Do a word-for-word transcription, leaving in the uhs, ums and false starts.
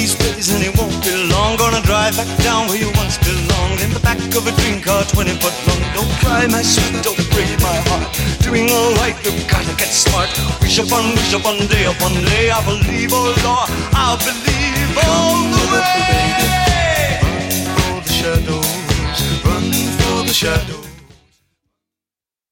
these days and it won't be long. Gonna drive back down where you once belonged, in the back of a dream car, twenty foot long. Don't cry, my sweet, don't break my heart. Doing alright, we've gotta get smart. Wish upon wish upon day upon day. I believe, oh Lord, I believe all the way. Run for the shadows, run for the shadows.